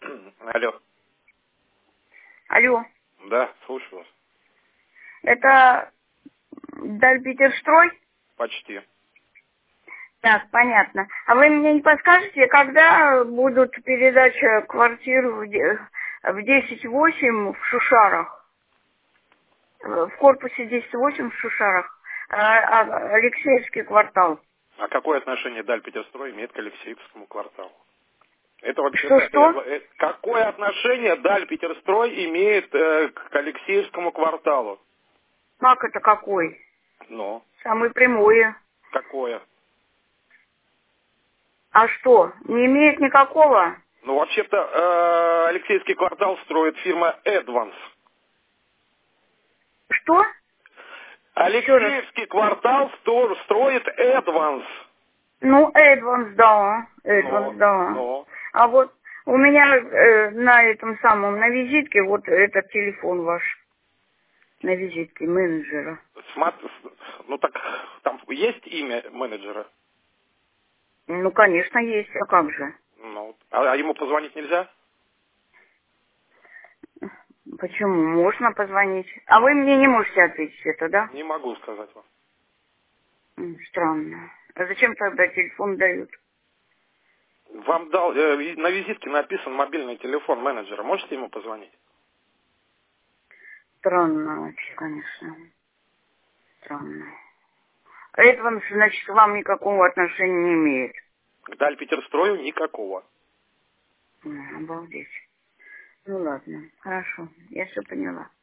Алло. Алло. Да, слушаю вас. Это Дальпетерстрой? Почти. Так, понятно. А вы мне не подскажете, когда будут передача квартир в 10-8 в Шушарах? В корпусе 10-8 в Шушарах. Алексеевский квартал. А какое отношение Дальпетерстрой имеет к Алексеевскому кварталу? Это вообще-то... Что? Какое отношение Дальпетерстрой имеет к Алексеевскому кварталу? Как это какой? Ну, Самое прямое. какое? А что, не имеет никакого? Ну, вообще-то Алексеевский квартал строит фирма Advance. Что? Еще раз. Алексеевский квартал строит Advance. Ну, Эдванс, да. Эдванс, да. Но. А вот у меня на этом самом, на визитке, вот этот телефон ваш. На визитке менеджера. Ну так, там есть имя менеджера? Ну, конечно, есть. А как же? Ну, а ему позвонить нельзя? Почему? Можно позвонить. А вы мне не можете ответить это, да? Не могу сказать вам. Странно. А зачем тогда телефон дают? Вам дал, на визитке написан мобильный телефон менеджера. Можете ему позвонить? Странно вообще, конечно. Странно. Эдванс, значит, к вам никакого отношения не имеет. К Дальпетерстрою никакого. Обалдеть. Ну ладно, хорошо, я все поняла.